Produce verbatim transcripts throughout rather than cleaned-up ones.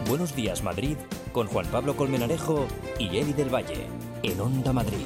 Buenos Días Madrid con Juan Pablo Colmenarejo y Eli del Valle en Onda Madrid.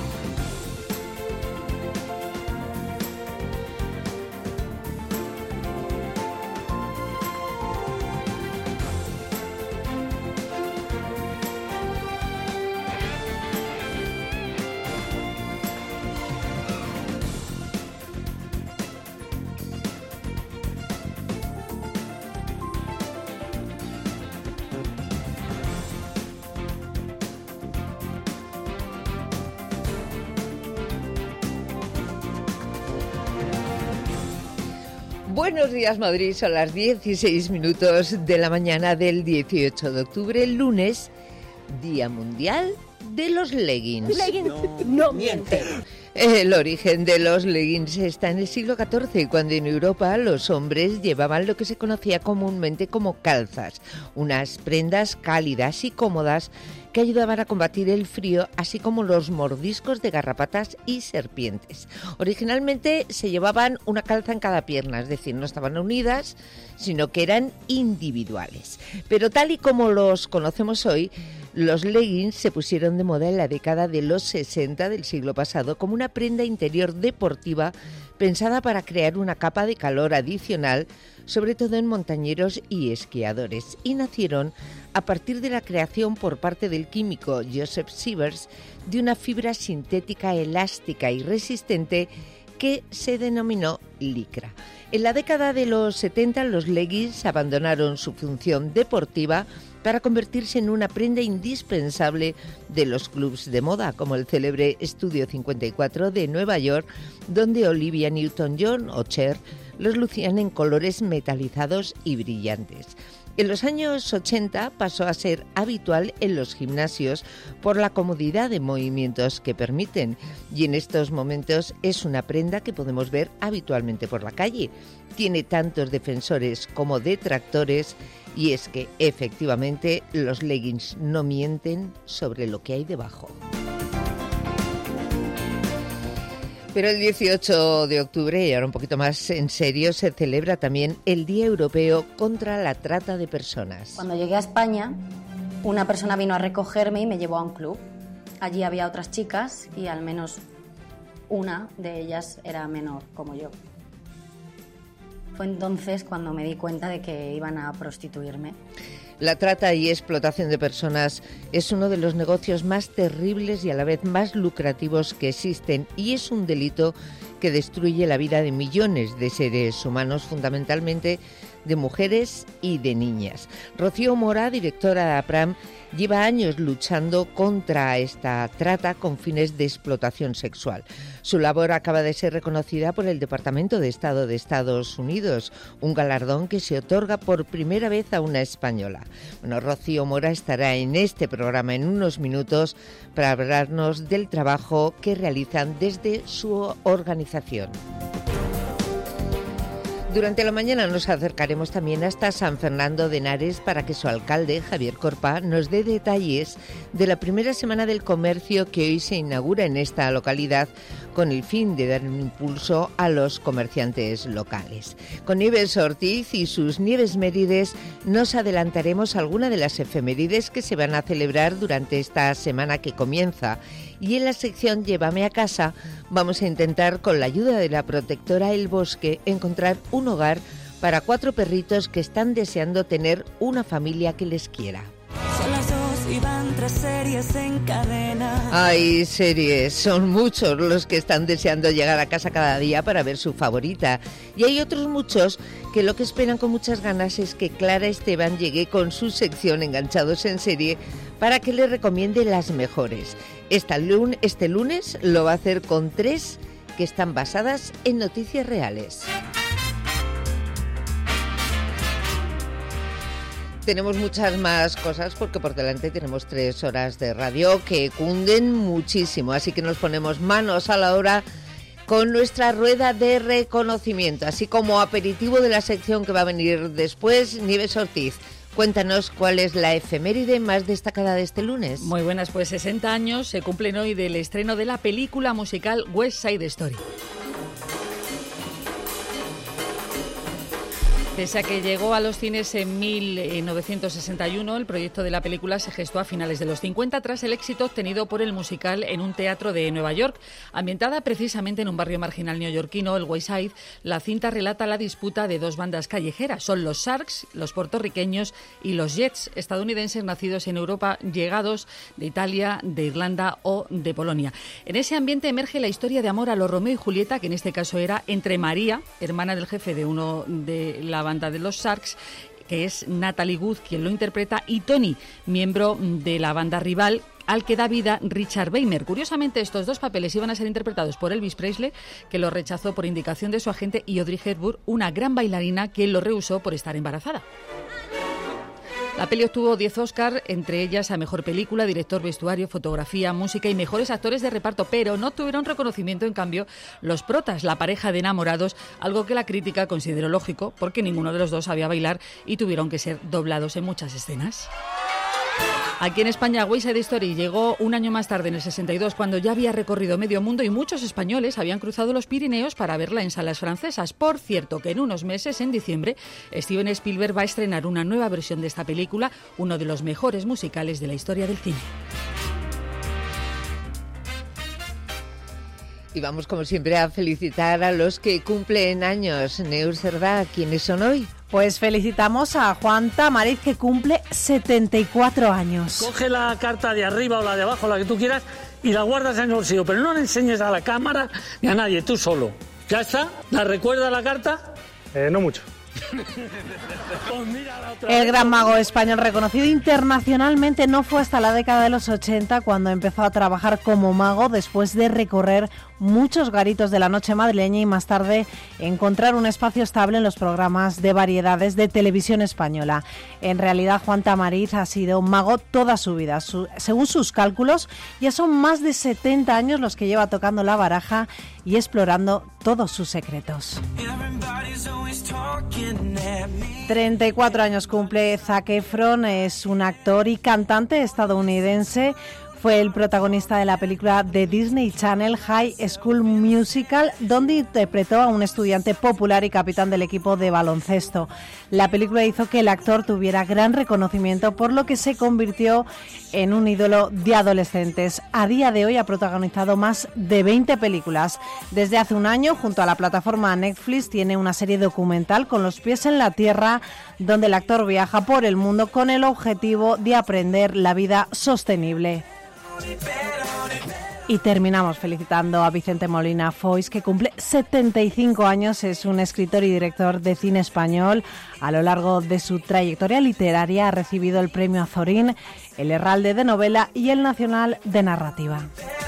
Buenos días Madrid, son las dieciséis minutos de la mañana del dieciocho de octubre, lunes, Día Mundial de los Leggings. Leggings no, no mienten. El origen de los leggings está en el siglo catorce, cuando en Europa los hombres llevaban lo que se conocía comúnmente como calzas, unas prendas cálidas y cómodas que ayudaban a combatir el frío, así como los mordiscos de garrapatas y serpientes. Originalmente se llevaban una calza en cada pierna, es decir, no estaban unidas, sino que eran individuales. Pero tal y como los conocemos hoy, los leggings se pusieron de moda en la década de los sesenta del siglo pasado como una prenda interior deportiva pensada para crear una capa de calor adicional, sobre todo en montañeros y esquiadores, y nacieron a partir de la creación por parte del químico Joseph Sievers de una fibra sintética elástica y resistente que se denominó licra. En la década de los setenta los leggings abandonaron su función deportiva para convertirse en una prenda indispensable de los clubs de moda, como el célebre Estudio cincuenta y cuatro de Nueva York, donde Olivia Newton-John o Cher los lucían en colores metalizados y brillantes. En los años ochenta pasó a ser habitual en los gimnasios por la comodidad de movimientos que permiten, y en estos momentos es una prenda que podemos ver habitualmente por la calle. Tiene tantos defensores como detractores, y es que efectivamente los leggings no mienten sobre lo que hay debajo. Pero el dieciocho de octubre, y ahora un poquito más en serio, se celebra también el Día Europeo contra la Trata de Personas. Cuando llegué a España, una persona vino a recogerme y me llevó a un club. Allí había otras chicas y al menos una de ellas era menor, como yo. Fue entonces cuando me di cuenta de que iban a prostituirme. La trata y explotación de personas es uno de los negocios más terribles y a la vez más lucrativos que existen, y es un delito que destruye la vida de millones de seres humanos, fundamentalmente de mujeres y de niñas. Rocío Mora, directora de APRAM, lleva años luchando contra esta trata con fines de explotación sexual. Su labor acaba de ser reconocida por el Departamento de Estado de Estados Unidos, un galardón que se otorga por primera vez a una española. Bueno, Rocío Mora estará en este programa en unos minutos para hablarnos del trabajo que realizan desde su organización. Durante la mañana nos acercaremos también hasta San Fernando de Henares para que su alcalde, Javier Corpa, nos dé detalles de la primera semana del comercio que hoy se inaugura en esta localidad con el fin de dar un impulso a los comerciantes locales. Con Nieves Ortiz y sus Nieves Mérides nos adelantaremos alguna de las efemérides que se van a celebrar durante esta semana que comienza. Y en la sección Llévame a casa vamos a intentar, con la ayuda de la protectora El Bosque, encontrar un hogar para cuatro perritos que están deseando tener una familia que les quiera. Son las dos y van tres series en cadena. Hay series, son muchos los que están deseando llegar a casa cada día para ver su favorita. Y hay otros muchos que lo que esperan con muchas ganas es que Clara Esteban llegue con su sección Enganchados en Serie para que le recomiende las mejores. Esta lun- este lunes lo va a hacer con tres que están basadas en noticias reales. Tenemos muchas más cosas porque por delante tenemos tres horas de radio que cunden muchísimo, así que nos ponemos manos a la obra con nuestra rueda de reconocimiento, así como aperitivo de la sección que va a venir después. Nieves Ortiz, cuéntanos cuál es la efeméride más destacada de este lunes. Muy buenas, pues sesenta años se cumplen hoy del estreno de la película musical West Side Story. Pese a que llegó a los cines en mil novecientos sesenta y uno, el proyecto de la película se gestó a finales de los cincuenta tras el éxito obtenido por el musical en un teatro de Nueva York. Ambientada precisamente en un barrio marginal neoyorquino, el West Side, la cinta relata la disputa de dos bandas callejeras. Son los Sharks, los puertorriqueños, y los Jets, estadounidenses nacidos en Europa, llegados de Italia, de Irlanda o de Polonia. En ese ambiente emerge la historia de amor a los Romeo y Julieta, que en este caso era entre María, hermana del jefe de uno de la banda de los Sharks, que es Natalie Wood quien lo interpreta, y Tony, miembro de la banda rival, al que da vida Richard Beymer. Curiosamente, estos dos papeles iban a ser interpretados por Elvis Presley, que lo rechazó por indicación de su agente, y Audrey Hepburn, una gran bailarina que lo rehusó por estar embarazada. La peli obtuvo diez Oscar, entre ellas a Mejor Película, Director, Vestuario, Fotografía, Música y Mejores Actores de Reparto, pero no tuvieron reconocimiento, en cambio, los protas, la pareja de enamorados, algo que la crítica consideró lógico, porque ninguno de los dos sabía bailar y tuvieron que ser doblados en muchas escenas. Aquí en España, West Side Story llegó un año más tarde, en el sesenta y dos, cuando ya había recorrido medio mundo y muchos españoles habían cruzado los Pirineos para verla en salas francesas. Por cierto, que en unos meses, en diciembre, Steven Spielberg va a estrenar una nueva versión de esta película, uno de los mejores musicales de la historia del cine. Y vamos, como siempre, a felicitar a los que cumplen años. Neus Cerdá, ¿quiénes son hoy? Pues felicitamos a Juan Tamariz, que cumple setenta y cuatro años. Coge la carta de arriba o la de abajo, la que tú quieras, y la guardas en el bolsillo, pero no le enseñes a la cámara ni a nadie, tú solo. ¿Ya está? ¿La recuerda la carta? Eh, no mucho. Pues mírala otra El vez. gran mago español, reconocido internacionalmente, no fue hasta la década de los ochenta cuando empezó a trabajar como mago, después de recorrer muchos garitos de la noche madrileña y más tarde encontrar un espacio estable en los programas de variedades de televisión española. En realidad, Juan Tamariz ha sido mago toda su vida. Su, según sus cálculos, ya son más de setenta años los que lleva tocando la baraja y explorando todos sus secretos. treinta y cuatro años cumple Zac Efron, es un actor y cantante estadounidense. Fue el protagonista de la película de Disney Channel High School Musical, donde interpretó a un estudiante popular y capitán del equipo de baloncesto. La película hizo que el actor tuviera gran reconocimiento, por lo que se convirtió en un ídolo de adolescentes. A día de hoy ha protagonizado más de veinte películas. Desde hace un año, junto a la plataforma Netflix, tiene una serie documental, Con los pies en la tierra, donde el actor viaja por el mundo con el objetivo de aprender la vida sostenible. Y terminamos felicitando a Vicente Molina Foix, que cumple setenta y cinco años, es un escritor y director de cine español. A lo largo de su trayectoria literaria ha recibido el Premio Azorín, el Herralde de Novela y el Nacional de Narrativa.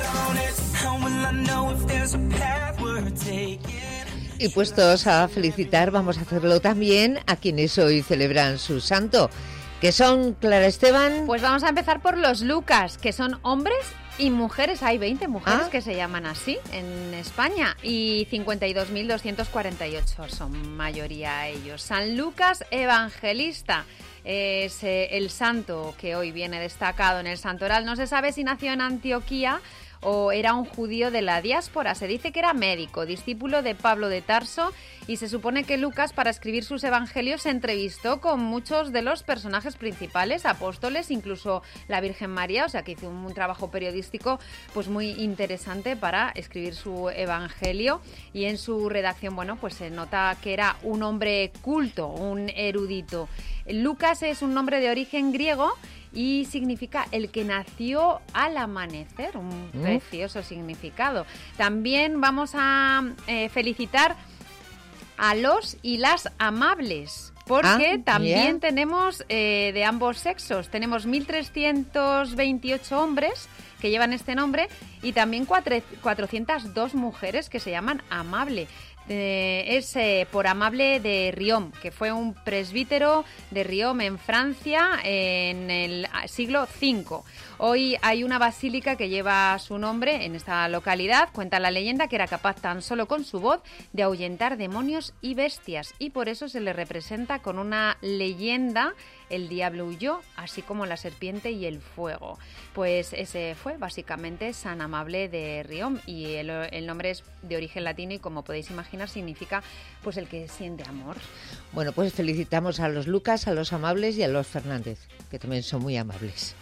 Y puestos a felicitar, vamos a hacerlo también a quienes hoy celebran su santo, que son, Clara Esteban. Pues vamos a empezar por los Lucas, que son hombres y mujeres. Hay veinte mujeres ¿Ah? que se llaman así en España, y cincuenta y dos mil doscientos cuarenta y ocho son mayoría ellos. San Lucas Evangelista es eh, el santo que hoy viene destacado en el santoral. No se sabe si nació en Antioquía o era un judío de la diáspora. Se dice que era médico, discípulo de Pablo de Tarso, y se supone que Lucas, para escribir sus evangelios, se entrevistó con muchos de los personajes principales, apóstoles, incluso la Virgen María, o sea que hizo un trabajo periodístico pues muy interesante para escribir su evangelio. Y en su redacción, bueno, pues se nota que era un hombre culto, un erudito. Lucas es un nombre de origen griego y significa el que nació al amanecer, un ¿Mm? precioso significado. También vamos a eh, felicitar a los y las amables, porque ah, también yeah. tenemos eh, de ambos sexos. Tenemos mil trescientos veintiocho hombres que llevan este nombre y también cuatrocientas dos mujeres que se llaman amable. Eh, es eh, por Amable de Riom, que fue un presbítero de Riom en Francia en el siglo cinco. Hoy hay una basílica que lleva su nombre en esta localidad. Cuenta la leyenda que era capaz tan solo con su voz de ahuyentar demonios y bestias, y por eso se le representa con una leyenda: el diablo huyó, así como la serpiente y el fuego. Pues ese fue básicamente San Amable de Riom, y el, el nombre es de origen latino y, como podéis imaginar, imaginar, significa pues el que siente amor. Bueno, pues felicitamos a los Lucas, a los amables y a los Fernández, que también son muy amables.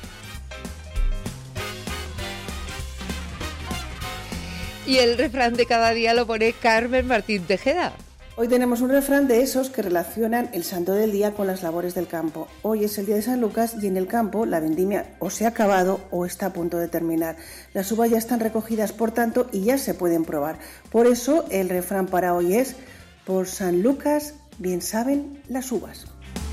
Y el refrán de cada día lo pone Carmen Martín Tejeda. Hoy tenemos un refrán de esos que relacionan el santo del día con las labores del campo. Hoy es el día de San Lucas y en el campo la vendimia o se ha acabado o está a punto de terminar. Las uvas ya están recogidas, por tanto, y ya se pueden probar. Por eso el refrán para hoy es: por San Lucas bien saben las uvas.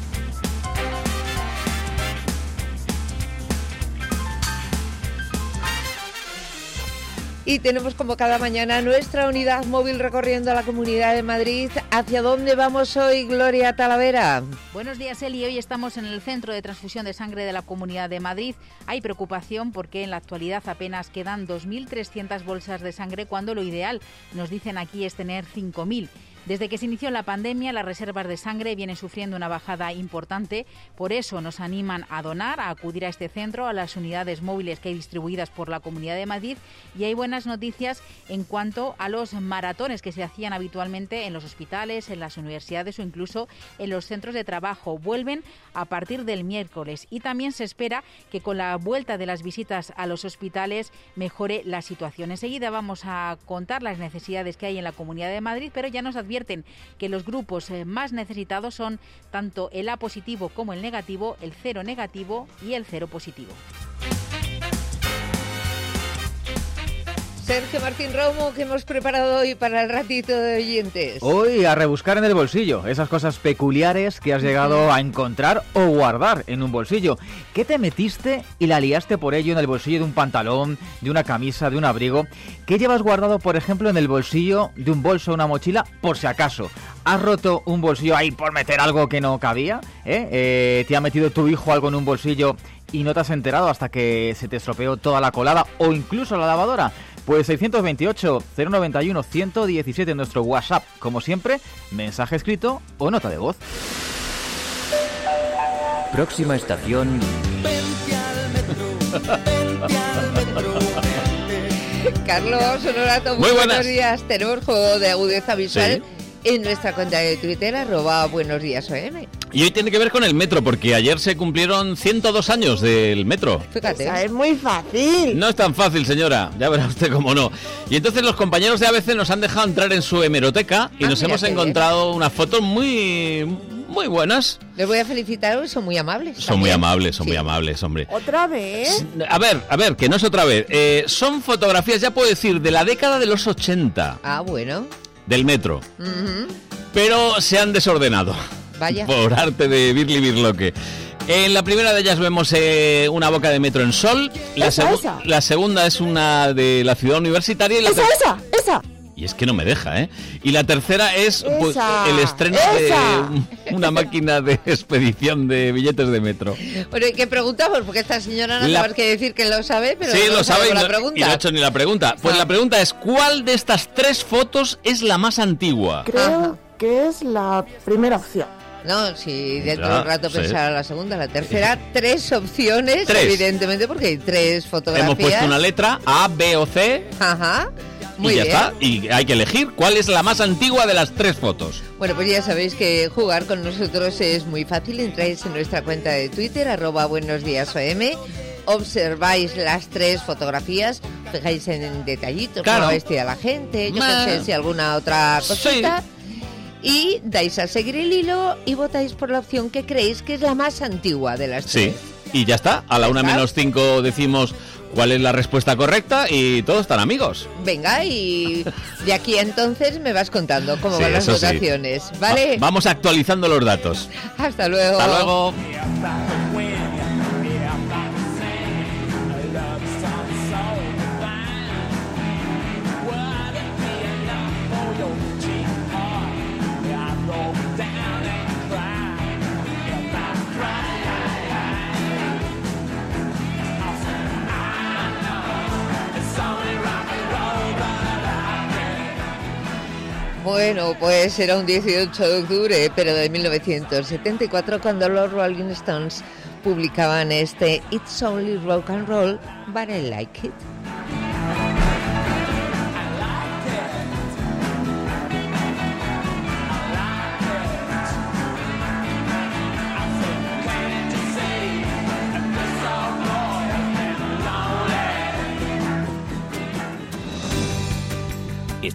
Y tenemos como cada mañana nuestra unidad móvil recorriendo la Comunidad de Madrid. ¿Hacia dónde vamos hoy, Gloria Talavera? Buenos días, Eli. Hoy estamos en el Centro de Transfusión de Sangre de la Comunidad de Madrid. Hay preocupación porque en la actualidad apenas quedan dos mil trescientas bolsas de sangre, cuando lo ideal, nos dicen aquí, es tener cinco mil. Desde que se inició la pandemia, las reservas de sangre vienen sufriendo una bajada importante. Por eso nos animan a donar, a acudir a este centro, a las unidades móviles que hay distribuidas por la Comunidad de Madrid. Y hay buenas noticias en cuanto a los maratones que se hacían habitualmente en los hospitales, en las universidades o incluso en los centros de trabajo. Vuelven a partir del miércoles y también se espera que con la vuelta de las visitas a los hospitales mejore la situación. Enseguida vamos a contar las necesidades que hay en la Comunidad de Madrid, pero ya nos advierten que los grupos más necesitados son tanto el A positivo como el negativo, el cero negativo y el cero positivo. Sergio Martín Romo, ¿qué hemos preparado hoy para el ratito de oyentes? Hoy a rebuscar en el bolsillo, esas cosas peculiares que has llegado a encontrar o guardar en un bolsillo. ¿Qué te metiste y la liaste por ello en el bolsillo de un pantalón, de una camisa, de un abrigo? ¿Qué llevas guardado, por ejemplo, en el bolsillo de un bolso o una mochila, por si acaso? ¿Has roto un bolsillo ahí por meter algo que no cabía? ¿Eh? Eh, ¿Te ha metido tu hijo algo en un bolsillo y no te has enterado hasta que se te estropeó toda la colada o incluso la lavadora? Pues seiscientos veintiocho, cero noventa y uno, ciento diecisiete en nuestro WhatsApp. Como siempre, mensaje escrito o nota de voz. Próxima estación... Vente al metro, vente al metro, vente. Carlos Honorato, muy, muy buenos días. Tenemos juego de agudeza visual. Sí. En nuestra cuenta de Twitter, arroba buenos días O M. Y hoy tiene que ver con el metro, porque ayer se cumplieron ciento dos años del metro. Fíjate. Esa es muy fácil. No es tan fácil, señora, ya verá usted cómo no. Y entonces los compañeros de A B C nos han dejado entrar en su hemeroteca y ah, nos hemos encontrado bien. unas fotos muy... muy buenas. Les voy a felicitar, son muy amables. Son también. muy amables, son sí. muy amables, hombre. ¿Otra vez? A ver, a ver, que no es otra vez. Eh, son fotografías, ya puedo decir, de la década de los ochenta. Ah, bueno. Del metro. Uh-huh. Pero se han desordenado. Vaya. Por arte de Birli Birloque. En la primera de ellas vemos eh, una boca de metro en sol. La, esa, segu- esa. la segunda es una de la ciudad universitaria. Y la esa, ter- esa, esa. Y es que no me deja, ¿eh? Y la tercera es pues, el estreno esa. de una máquina de expedición de billetes de metro. Bueno, ¿y qué preguntamos? Porque esta señora no La... sabe qué decir que lo sabe, pero sí, no lo sabe y la no, pregunta. y no ha hecho ni la pregunta. Pues ah. la pregunta es, ¿cuál de estas tres fotos es la más antigua? Creo Ajá. que es la primera opción. No, si dentro de un rato sí. pensará la segunda, la tercera, tres opciones, tres. Evidentemente, porque hay tres fotografías. Hemos puesto una letra, A, B o C. Ajá. Muy y ya bien. está, y hay que elegir cuál es la más antigua de las tres fotos. Bueno, pues ya sabéis que jugar con nosotros es muy fácil. Entráis en nuestra cuenta de Twitter, arroba buenos días O M, observáis las tres fotografías, fijáis en detallitos, claro. cómo vestida la gente, yo Ma... qué sé, si alguna otra cosita. Sí. Y dais a seguir el hilo y votáis por la opción que creéis que es la más antigua de las tres. Sí, y ya está. A la una menos cinco decimos cuál es la respuesta correcta y todos están amigos. Venga, y de aquí a entonces me vas contando cómo sí, van las votaciones, sí. ¿vale? Va- vamos actualizando los datos. Hasta luego. Hasta luego. Bueno, pues era un dieciocho de octubre, pero de mil novecientos setenta y cuatro, cuando los Rolling Stones publicaban este It's Only Rock and Roll, but I Like It.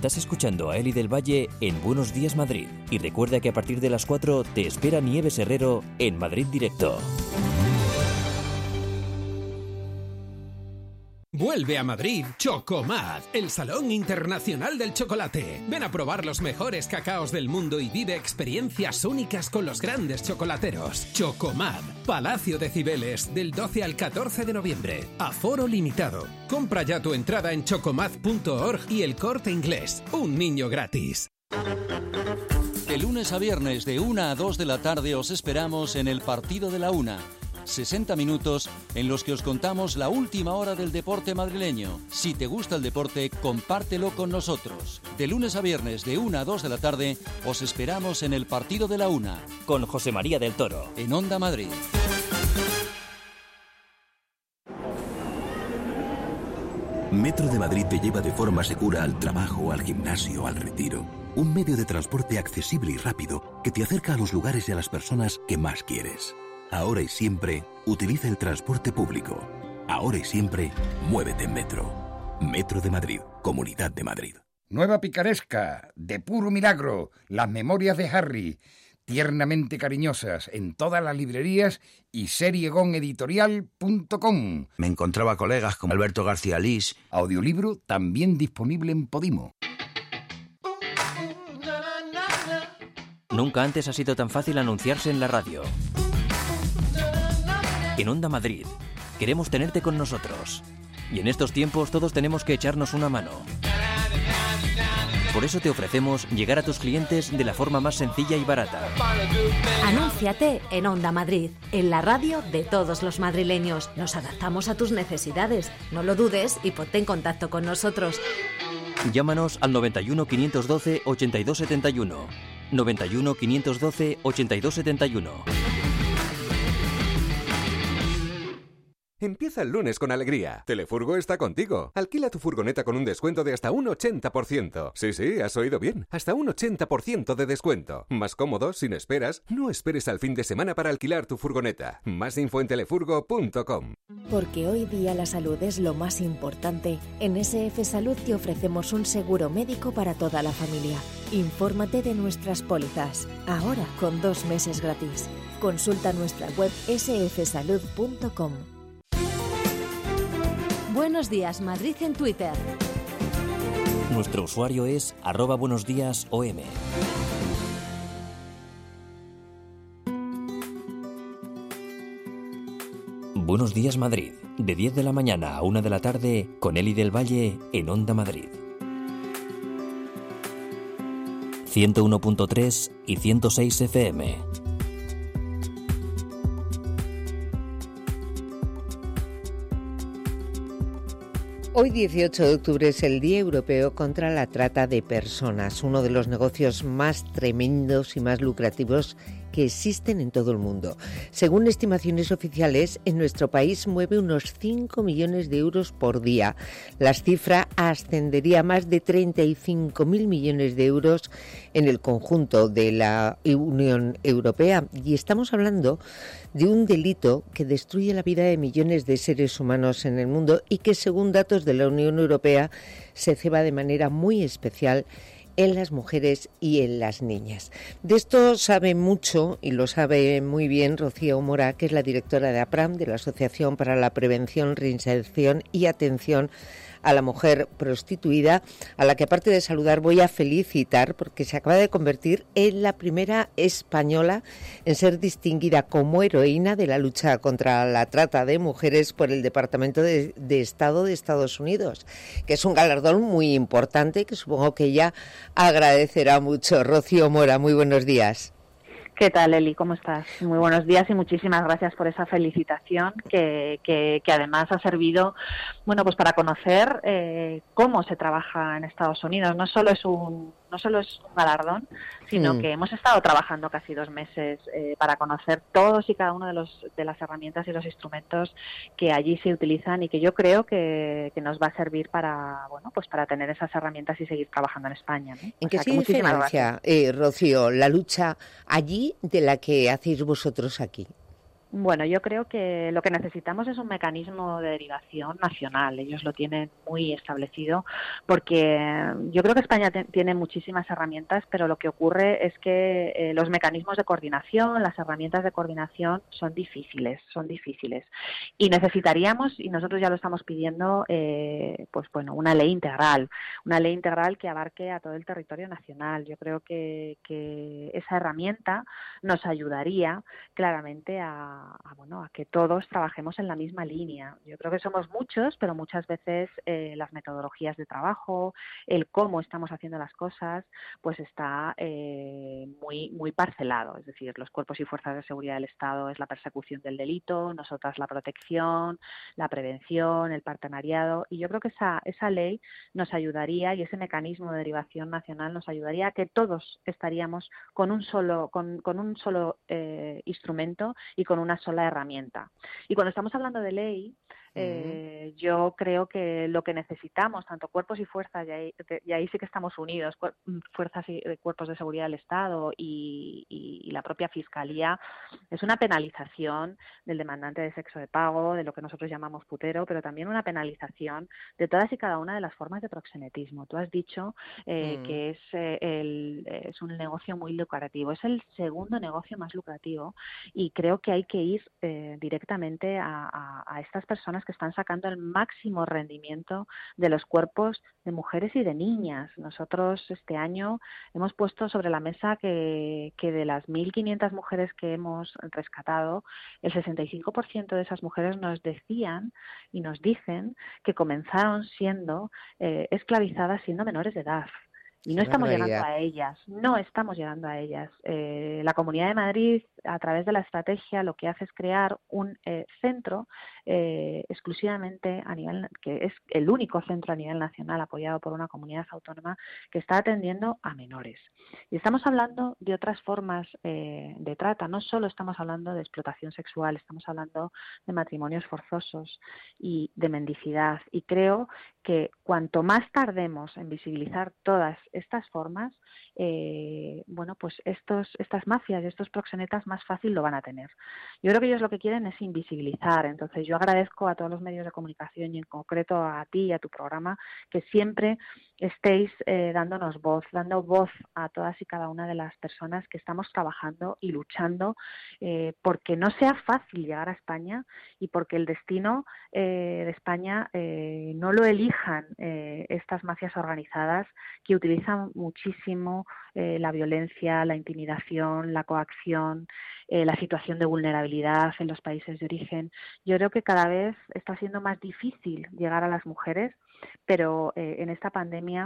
Estás escuchando a Eli del Valle en Buenos Días Madrid. Y recuerda que a partir de las cuatro te espera Nieves Herrero en Madrid Directo. Vuelve a Madrid Chocomad, el Salón Internacional del Chocolate. Ven a probar los mejores cacaos del mundo y vive experiencias únicas con los grandes chocolateros. Chocomad, Palacio de Cibeles, del doce al catorce de noviembre. Aforo limitado. Compra ya tu entrada en chocomad punto org y El Corte Inglés. Un niño gratis. De lunes a viernes de una a dos de la tarde os esperamos en el Partido de la Una. sesenta minutos en los que os contamos la última hora del deporte madrileño. Si te gusta el deporte, compártelo con nosotros. De lunes a viernes, de una a dos de la tarde, os esperamos en el Partido de la Una. Con José María del Toro. En Onda Madrid. Metro de Madrid te lleva de forma segura al trabajo, al gimnasio, al retiro. Un medio de transporte accesible y rápido que te acerca a los lugares y a las personas que más quieres. Ahora y siempre, utiliza el transporte público. Ahora y siempre, muévete en Metro. Metro de Madrid, Comunidad de Madrid. Nueva picaresca, de puro milagro, las memorias de Harry, tiernamente cariñosas en todas las librerías y seriegon editorial punto com. Me encontraba colegas como Alberto García Lís. Audiolibro también disponible en Podimo. Nunca antes ha sido tan fácil anunciarse en la radio. En Onda Madrid, queremos tenerte con nosotros. Y en estos tiempos todos tenemos que echarnos una mano. Por eso te ofrecemos llegar a tus clientes de la forma más sencilla y barata. Anúnciate en Onda Madrid, en la radio de todos los madrileños. Nos adaptamos a tus necesidades. No lo dudes y ponte en contacto con nosotros. Llámanos al noventa y uno, quinientos doce, ochenta y dos setenta y uno. noventa y uno, quinientos doce, ochenta y dos setenta y uno. Empieza el lunes con alegría. Telefurgo está contigo. Alquila tu furgoneta con un descuento de hasta un ochenta por ciento. Sí, sí, has oído bien. Hasta un ochenta por ciento de descuento. Más cómodo, sin esperas. No esperes al fin de semana para alquilar tu furgoneta. Más info en telefurgo punto com. Porque hoy día la salud es lo más importante. En S F Salud te ofrecemos un seguro médico para toda la familia. Infórmate de nuestras pólizas. Ahora con dos meses gratis. Consulta nuestra web ese efe salud punto com. Buenos días, Madrid en Twitter. Nuestro usuario es arroba buenos días O M. Buenos días Madrid, de diez de la mañana a una de la tarde, con Eli del Valle en Onda Madrid. ciento uno punto tres y ciento seis F M. Hoy, dieciocho de octubre, es el Día Europeo contra la Trata de Personas, uno de los negocios más tremendos y más lucrativos que existen en todo el mundo. Según estimaciones oficiales, en nuestro país mueve unos cinco millones de euros por día. La cifra ascendería a más de treinta y cinco mil millones de euros en el conjunto de la Unión Europea. Y estamos hablando de un delito que destruye la vida de millones de seres humanos en el mundo y que, según datos de la Unión Europea, se ceba de manera muy especial en las mujeres y en las niñas. De esto sabe mucho y lo sabe muy bien Rocío Mora, que es la directora de APRAM, de la Asociación para la Prevención, Reinserción y Atención a la Mujer Prostituida, a la que, aparte de saludar, voy a felicitar porque se acaba de convertir en la primera española en ser distinguida como heroína de la lucha contra la trata de mujeres por el Departamento de, de Estado de Estados Unidos, que es un galardón muy importante que supongo que ella agradecerá mucho. Rocío Mora, muy buenos días. ¿Qué tal, Eli? ¿Cómo estás? Muy buenos días y muchísimas gracias por esa felicitación que, que, que además ha servido, bueno, pues para conocer eh, cómo se trabaja en Estados Unidos. No solo es un, no solo es un galardón, sino mm. que hemos estado trabajando casi dos meses eh, para conocer todos y cada uno de los de las herramientas y los instrumentos que allí se utilizan y que yo creo que, que nos va a servir para, bueno, pues para tener esas herramientas y seguir trabajando en España, ¿no? ¿En qué se diferencia, eh, Rocío, la lucha allí de la que hacéis vosotros aquí? Bueno, yo creo que lo que necesitamos es un mecanismo de derivación nacional. Ellos lo tienen muy establecido porque yo creo que España te- tiene muchísimas herramientas, pero lo que ocurre es que eh, los mecanismos de coordinación, las herramientas de coordinación son difíciles, son difíciles. Y necesitaríamos, y nosotros ya lo estamos pidiendo, eh, pues bueno, una ley integral, una ley integral que abarque a todo el territorio nacional. Yo creo que, que esa herramienta nos ayudaría claramente a A, bueno, a que todos trabajemos en la misma línea. Yo creo que somos muchos, pero muchas veces eh, las metodologías de trabajo, el cómo estamos haciendo las cosas, pues está eh, muy muy parcelado. Es decir, los cuerpos y fuerzas de seguridad del Estado es la persecución del delito, nosotras la protección, la prevención, el partenariado. Y yo creo que esa esa ley nos ayudaría, y ese mecanismo de derivación nacional nos ayudaría a que todos estaríamos con un solo con, con un solo eh, instrumento y con una sola herramienta. Y cuando estamos hablando de ley, eh, yo creo que lo que necesitamos, tanto cuerpos y fuerzas, y ahí, y ahí sí que estamos unidos, cuer- fuerzas y eh, cuerpos de seguridad del Estado y, y- y la propia Fiscalía, es una penalización del demandante de sexo de pago, de lo que nosotros llamamos putero, pero también una penalización de todas y cada una de las formas de proxenetismo. Tú has dicho eh, Mm. que es, eh, el, es un negocio muy lucrativo, es el segundo negocio más lucrativo, y creo que hay que ir eh, directamente a, a, a estas personas que están sacando el máximo rendimiento de los cuerpos de mujeres y de niñas. Nosotros este año hemos puesto sobre la mesa que, que de las mil quinientas mujeres que hemos rescatado, el sesenta y cinco por ciento de esas mujeres nos decían y nos dicen que comenzaron siendo eh, esclavizadas siendo menores de edad. Y no Qué estamos llegando barbaridad. a ellas, no estamos llegando a ellas. Eh, la Comunidad de Madrid, a través de la estrategia, lo que hace es crear un eh, centro eh, exclusivamente a nivel, que es el único centro a nivel nacional apoyado por una comunidad autónoma que está atendiendo a menores. Y estamos hablando de otras formas eh, de trata, no solo estamos hablando de explotación sexual, estamos hablando de matrimonios forzosos y de mendicidad. Y creo que cuanto más tardemos en visibilizar todas estas formas, eh, bueno, pues estos, estas mafias y estos proxenetas más fácil lo van a tener. Yo creo que ellos lo que quieren es invisibilizar. Entonces yo agradezco a todos los medios de comunicación y en concreto a ti y a tu programa que siempre estéis eh, dándonos voz, dando voz a todas y cada una de las personas que estamos trabajando y luchando eh, porque no sea fácil llegar a España y porque el destino eh, de España eh, no lo elijan eh, estas mafias organizadas que utilizan muchísimo eh, la violencia, la intimidación, la coacción, eh, la situación de vulnerabilidad en los países de origen. Yo creo que cada vez está siendo más difícil llegar a las mujeres, pero eh, en esta pandemia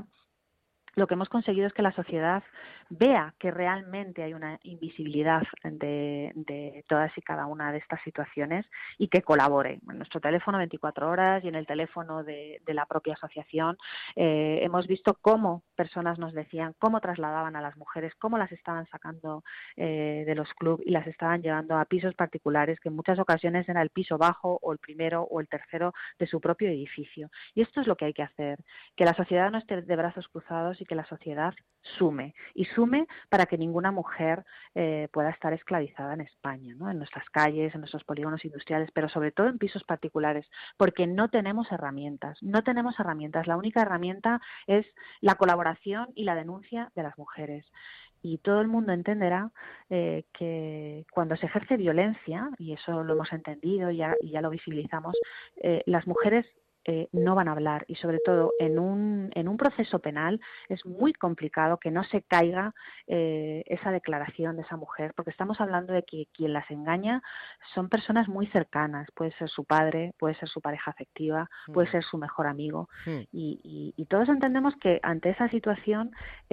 lo que hemos conseguido es que la sociedad vea que realmente hay una invisibilidad de, de todas y cada una de estas situaciones y que colabore. En nuestro teléfono veinticuatro horas y en el teléfono de, de la propia asociación eh, hemos visto cómo personas nos decían cómo trasladaban a las mujeres, cómo las estaban sacando eh, de los clubs y las estaban llevando a pisos particulares que en muchas ocasiones era el piso bajo o el primero o el tercero de su propio edificio. Y esto es lo que hay que hacer, que la sociedad no esté de brazos cruzados y que la sociedad sume, y sume para que ninguna mujer eh, pueda estar esclavizada en España, ¿no? En nuestras calles, en nuestros polígonos industriales, pero sobre todo en pisos particulares, porque no tenemos herramientas, no tenemos herramientas. La única herramienta es la colaboración y la denuncia de las mujeres. Y todo el mundo entenderá eh, que cuando se ejerce violencia, y eso lo hemos entendido y ya, y ya lo visibilizamos, eh, las mujeres Eh, no van a hablar, y sobre todo en un, en un proceso penal es muy complicado que no se caiga eh, esa declaración de esa mujer, porque estamos hablando de que quien las engaña son personas muy cercanas, puede ser su padre, puede ser su pareja afectiva, mm. puede ser su mejor amigo, mm. y, y, y todos entendemos que ante esa situación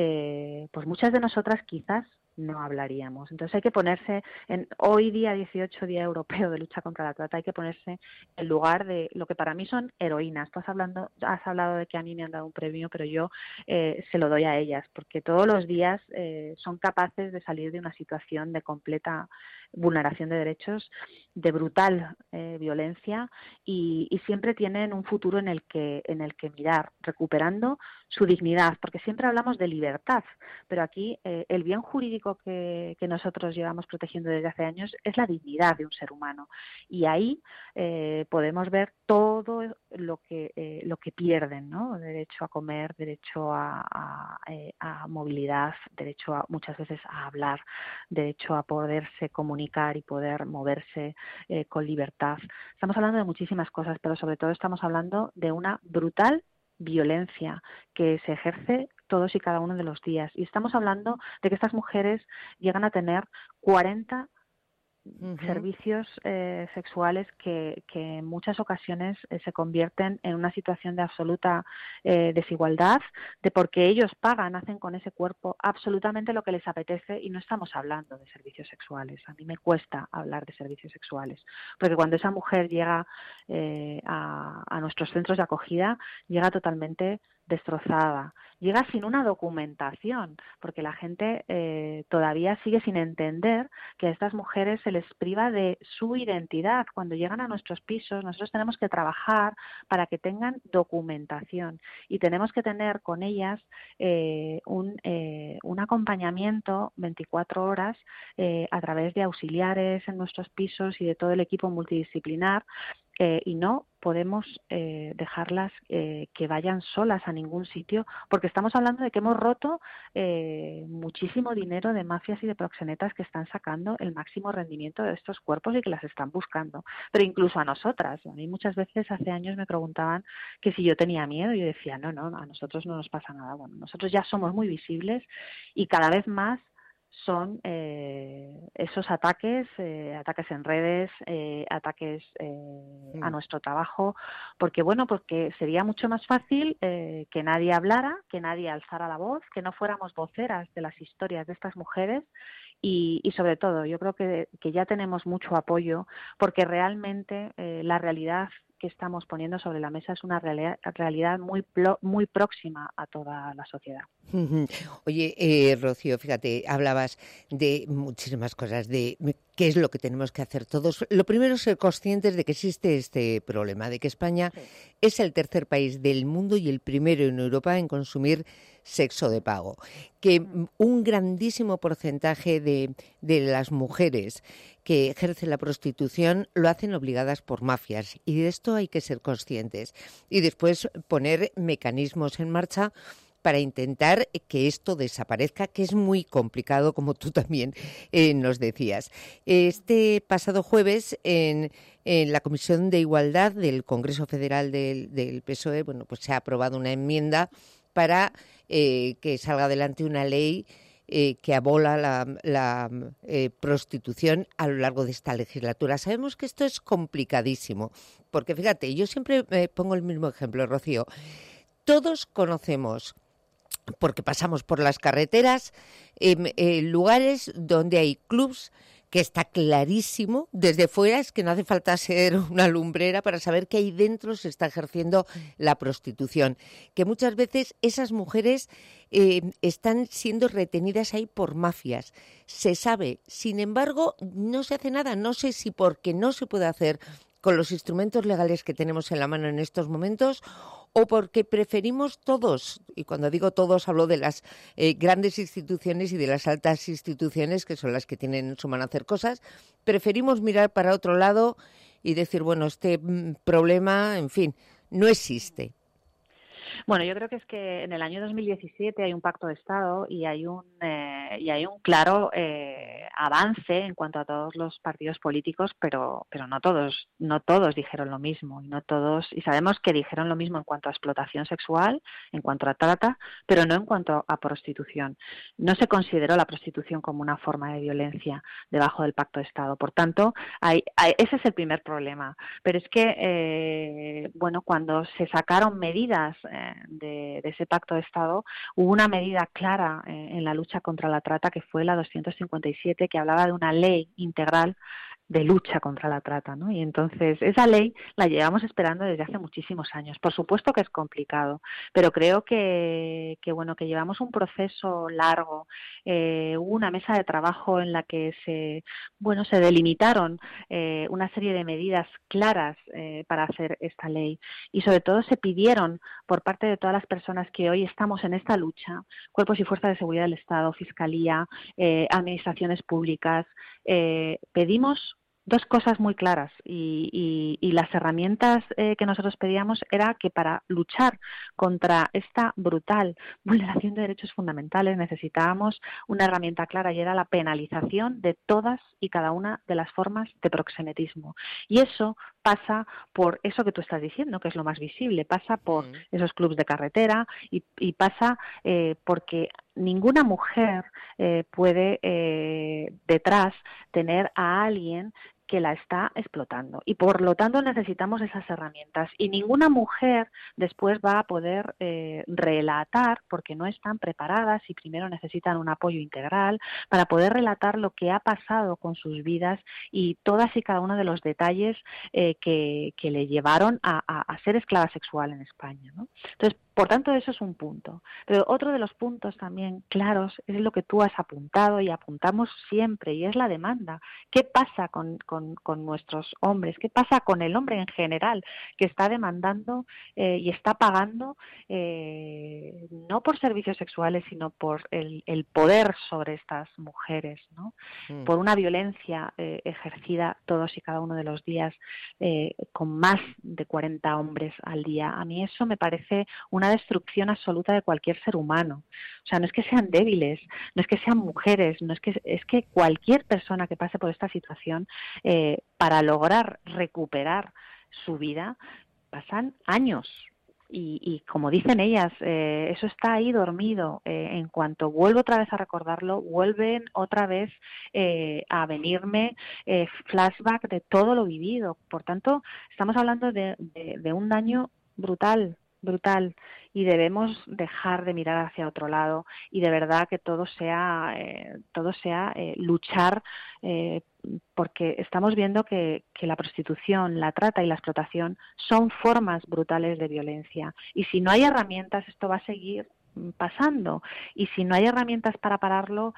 eh, pues muchas de nosotras quizás no hablaríamos. Entonces hay que ponerse, en hoy día dieciocho Día Europeo de Lucha contra la Trata, hay que ponerse en lugar de lo que para mí son heroínas. Tú has, hablando, has hablado de que a mí me han dado un premio, pero yo eh, se lo doy a ellas, porque todos los días eh, son capaces de salir de una situación de completa vulneración de derechos, de brutal eh, violencia, y, y siempre tienen un futuro en el que en el que mirar, recuperando su dignidad, porque siempre hablamos de libertad, pero aquí eh, el bien jurídico básico que, que nosotros llevamos protegiendo desde hace años es la dignidad de un ser humano. Y ahí eh, podemos ver todo lo que eh, lo que pierden, ¿no? Derecho a comer, derecho a, a, a movilidad, derecho a, muchas veces a hablar, derecho a poderse comunicar y poder moverse eh, con libertad. Estamos hablando de muchísimas cosas, pero sobre todo estamos hablando de una brutal violencia que se ejerce todos y cada uno de los días. Y estamos hablando de que estas mujeres llegan a tener cuarenta Uh-huh. servicios eh, sexuales que, que en muchas ocasiones eh, se convierten en una situación de absoluta eh, desigualdad, de porque ellos pagan, hacen con ese cuerpo absolutamente lo que les apetece, y no estamos hablando de servicios sexuales. A mí me cuesta hablar de servicios sexuales, porque cuando esa mujer llega eh, a, a nuestros centros de acogida, llega totalmente destrozada, llega sin una documentación, porque la gente eh, todavía sigue sin entender que a estas mujeres se les priva de su identidad. Cuando llegan a nuestros pisos, nosotros tenemos que trabajar para que tengan documentación, y tenemos que tener con ellas eh, un, eh, un acompañamiento veinticuatro horas eh, a través de auxiliares en nuestros pisos y de todo el equipo multidisciplinar, eh, y no podemos eh, dejarlas eh, que vayan solas a ningún sitio, porque estamos hablando de que hemos roto eh, muchísimo dinero de mafias y de proxenetas que están sacando el máximo rendimiento de estos cuerpos y que las están buscando. Pero incluso a nosotras, a mí muchas veces hace años me preguntaban que si yo tenía miedo, y yo decía, no, no, a nosotros no nos pasa nada. Bueno, nosotros ya somos muy visibles, y cada vez más son eh, esos ataques, eh, ataques en redes, eh, ataques eh, a nuestro trabajo, porque bueno, porque sería mucho más fácil eh, que nadie hablara, que nadie alzara la voz, que no fuéramos voceras de las historias de estas mujeres, y, y sobre todo yo creo que, que ya tenemos mucho apoyo, porque realmente eh, la realidad que estamos poniendo sobre la mesa es una realidad, realidad muy plo, muy próxima a toda la sociedad. Oye, eh, Rocío, fíjate, hablabas de muchísimas cosas, de qué es lo que tenemos que hacer todos. Lo primero es ser conscientes de que existe este problema, de que España sí. es el tercer país del mundo y el primero en Europa en consumir sexo de pago, que un grandísimo porcentaje de, de las mujeres que ejercen la prostitución lo hacen obligadas por mafias, y de esto hay que ser conscientes, y después poner mecanismos en marcha para intentar que esto desaparezca, que es muy complicado, como tú también eh, nos decías. Este pasado jueves, en, en la Comisión de Igualdad del Congreso Federal del, del P S O E, bueno, pues se ha aprobado una enmienda para eh, que salga adelante una ley eh, que abola la, la eh, prostitución a lo largo de esta legislatura. Sabemos que esto es complicadísimo, porque fíjate, yo siempre eh, pongo el mismo ejemplo, Rocío. Todos conocemos, porque pasamos por las carreteras, eh, eh, lugares donde hay clubs, que está clarísimo desde fuera, es que no hace falta ser una lumbrera para saber que ahí dentro se está ejerciendo la prostitución, que muchas veces esas mujeres eh, están siendo retenidas ahí por mafias. Se sabe, sin embargo, no se hace nada. No sé si porque no se puede hacer con los instrumentos legales que tenemos en la mano en estos momentos, o porque preferimos todos, y cuando digo todos hablo de las eh, grandes instituciones y de las altas instituciones, que son las que tienen en su mano hacer cosas, preferimos mirar para otro lado y decir, bueno, este mm, problema, en fin, no existe. Bueno, yo creo que es que en el año dos mil diecisiete hay un pacto de Estado y hay un eh, y hay un claro eh, avance en cuanto a todos los partidos políticos, pero pero no todos no todos dijeron lo mismo, y no todos y sabemos que dijeron lo mismo en cuanto a explotación sexual, en cuanto a trata, pero no en cuanto a prostitución. No se consideró la prostitución como una forma de violencia debajo del pacto de Estado. Por tanto, hay, hay, ese es el primer problema. Pero es que eh, bueno, cuando se sacaron medidas eh, De, de ese pacto de Estado, hubo una medida clara eh, en la lucha contra la trata, que fue la doscientos cincuenta y siete, que hablaba de una ley integral de lucha contra la trata, ¿no? Y entonces esa ley la llevamos esperando desde hace muchísimos años. Por supuesto que es complicado, pero creo que, que bueno, que llevamos un proceso largo. Eh, hubo una mesa de trabajo en la que se, bueno, se delimitaron eh, una serie de medidas claras eh, para hacer esta ley y sobre todo se pidieron por parte de todas las personas que hoy estamos en esta lucha, cuerpos y fuerzas de seguridad del Estado, Fiscalía, eh, administraciones públicas, eh, pedimos dos cosas muy claras y, y, y las herramientas eh, que nosotros pedíamos era que para luchar contra esta brutal vulneración de derechos fundamentales necesitábamos una herramienta clara y era la penalización de todas y cada una de las formas de proxenetismo. Y eso pasa por eso que tú estás diciendo, que es lo más visible, pasa por esos clubs de carretera y, y pasa eh, porque ninguna mujer eh, puede eh, detrás tener a alguien que la está explotando y por lo tanto necesitamos esas herramientas y ninguna mujer después va a poder eh, relatar porque no están preparadas y primero necesitan un apoyo integral para poder relatar lo que ha pasado con sus vidas y todas y cada uno de los detalles eh, que, que le llevaron a, a, a ser esclava sexual en España, ¿no? Entonces, por tanto, eso es un punto. Pero otro de los puntos también claros es lo que tú has apuntado y apuntamos siempre, y es la demanda. ¿Qué pasa con, con, con nuestros hombres? ¿Qué pasa con el hombre en general que está demandando eh, y está pagando eh, no por servicios sexuales, sino por el, el poder sobre estas mujeres, ¿no? Mm. Por una violencia eh, ejercida todos y cada uno de los días eh, con más de cuarenta hombres al día? A mí eso me parece una destrucción absoluta de cualquier ser humano. O sea, no es que sean débiles, no es que sean mujeres, no es que es que cualquier persona que pase por esta situación eh, para lograr recuperar su vida pasan años. Y, y como dicen ellas, eh, eso está ahí dormido. Eh, en cuanto vuelvo otra vez a recordarlo, vuelven otra vez eh, a venirme eh, flashback de todo lo vivido. Por tanto, estamos hablando de, de, de un daño brutal, brutal, y debemos dejar de mirar hacia otro lado y de verdad que todo sea eh, todo sea eh, luchar eh, porque estamos viendo que, que la prostitución, la trata y la explotación son formas brutales de violencia y si no hay herramientas esto va a seguir pasando y si no hay herramientas para pararlo